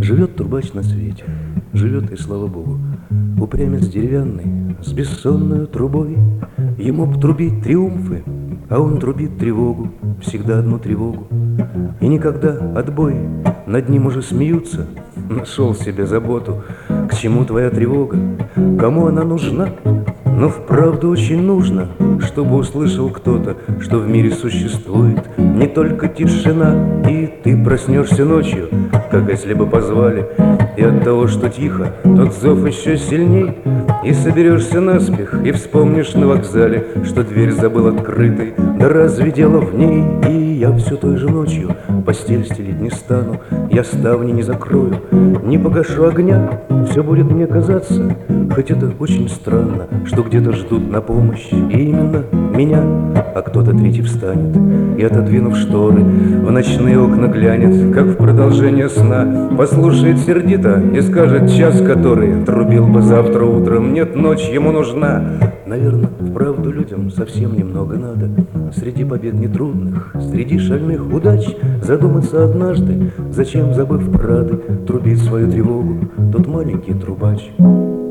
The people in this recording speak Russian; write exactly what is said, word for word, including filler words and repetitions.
Живет трубач на свете, живет и слава богу. Упрямец деревянный, с бессонной трубой. Ему б трубить триумфы, а он трубит тревогу, всегда одну тревогу. И никогда отбой, над ним уже смеются. Нашел себе заботу, к чему твоя тревога, кому она нужна? Но вправду очень нужно, чтобы услышал кто-то, что в мире существует не только тишина. И ты проснешься ночью, как если бы позвали, и от того, что тихо, тот зов еще сильней. И соберешься наспех, и вспомнишь на вокзале, что дверь забыл открытой, да разве дело в ней? И я все той же ночью постель стелить не стану, я ставни не закрою, не погашу огня. Все будет мне казаться, хоть это очень странно, что где-то ждут на помощь и именно меня. А кто-то третий встанет и, отодвинув шторы, в ночные окна глянет, как в продолжение сна, послушает сердито и скажет час, который трубил бы завтра утром. Нет, ночь ему нужна. Наверное, вправду людям совсем немного надо среди побед нетрудных, среди шальных удач задуматься однажды, зачем, забыв рады, трубить свою тревогу тот маленький трубач.